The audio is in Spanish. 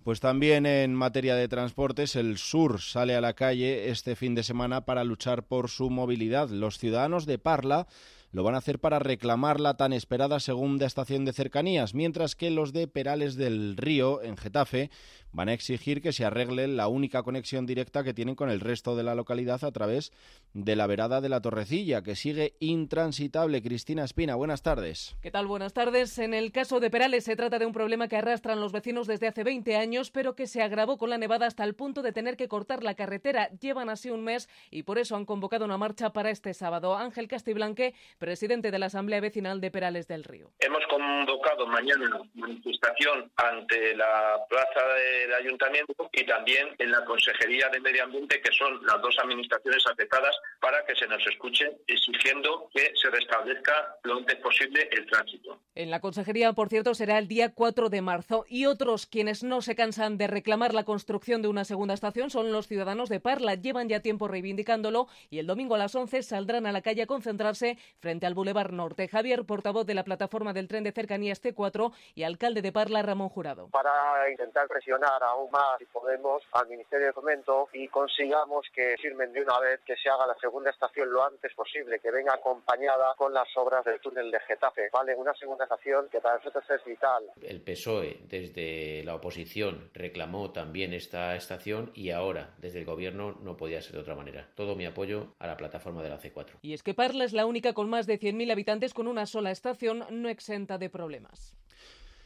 Pues también en materia de transportes, el Sur sale a la calle este fin de semana para luchar por su movilidad. Los ciudadanos de Parla lo van a hacer para reclamar la tan esperada segunda estación de cercanías, mientras que los de Perales del Río, en Getafe, van a exigir que se arregle la única conexión directa que tienen con el resto de la localidad a través de la verada de la Torrecilla, que sigue intransitable. Cristina Espina, buenas tardes. ¿Qué tal? Buenas tardes. En el caso de Perales se trata de un problema que arrastran los vecinos desde hace 20 años, pero que se agravó con la nevada hasta el punto de tener que cortar la carretera. Llevan así un mes y por eso han convocado una marcha para este sábado. Ángel Castiblanque, presidente de la Asamblea Vecinal de Perales del Río. Hemos convocado mañana manifestación ante la plaza del Ayuntamiento y también en la Consejería de Medio Ambiente, que son las dos administraciones afectadas, para que se nos escuche exigiendo que se restablezca lo antes posible el tránsito. En la Consejería, por cierto, será el día 4 de marzo. Y otros quienes no se cansan de reclamar la construcción de una segunda estación son los ciudadanos de Parla. Llevan ya tiempo reivindicándolo y el domingo a las 11 saldrán a la calle a concentrarse frente al Boulevard Norte. Javier, portavoz de la plataforma del tren de cercanías T4 y alcalde de Parla, Ramón Jurado. Para intentar presionar aún más, si podemos, al Ministerio de Fomento y consigamos que firmen de una vez que se haga la segunda estación lo antes posible, que venga acompañada con las obras del túnel de Getafe. Vale, una segunda estación que para nosotros es vital. El PSOE desde la oposición reclamó también esta estación y ahora desde el gobierno no podía ser de otra manera. Todo mi apoyo a la plataforma de la C4. Y es que Parla es la única con más de 100.000 habitantes con una sola estación no exenta de problemas.